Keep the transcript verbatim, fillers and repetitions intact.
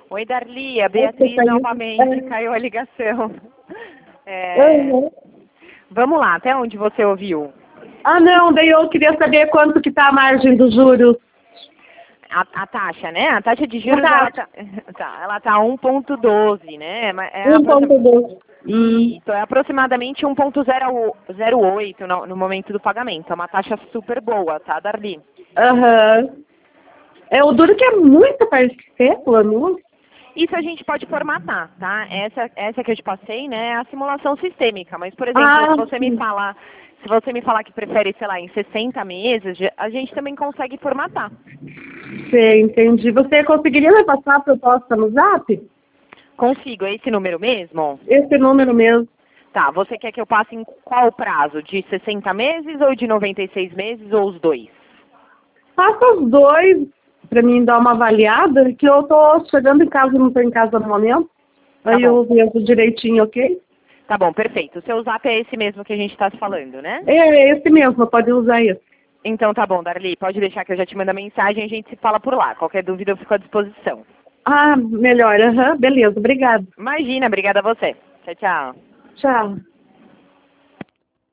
Oi, Darli, a Beatriz caiu. novamente, É. caiu a ligação. É, Uhum. Vamos lá, até onde você ouviu? Ah, não, daí eu queria saber quanto que tá a margem dos juros. A, a taxa, né? A taxa de juros, A ela taxa. tá, tá, ela tá um ponto doze, né? Mas É um aproxim... ponto dois. Hum. Isso, é aproximadamente um ponto zero oito no, no momento do pagamento. É uma taxa super boa, tá, Darli? Aham. É, o duro que é muita parcela, não? Isso a gente pode formatar, tá? Essa, essa que eu te passei, né, é a simulação sistêmica. Mas, por exemplo, Ah, se você me sim. falar, se você me falar que prefere, sei lá, em sessenta meses, já- a gente também consegue formatar. Sei, entendi. Você conseguiria me passar a proposta no Zap? Consigo, é esse número mesmo? Esse número mesmo. Tá, você quer que eu passe em qual prazo? De sessenta meses ou de noventa e seis meses ou os dois? Faça os dois para mim dar uma avaliada, que eu tô chegando em casa, não tô em casa no momento. Tá Aí bom, eu vejo direitinho, ok? tá bom, perfeito. O seu zap é esse mesmo que a gente está se falando, né? É, é esse mesmo, pode usar esse. Então tá bom, Darli, pode deixar que eu já te mando a mensagem e a gente se fala por lá. Qualquer dúvida eu fico à disposição. Ah, melhor, aham, beleza, obrigado. Imagina, obrigada a você. Tchau, tchau. Tchau.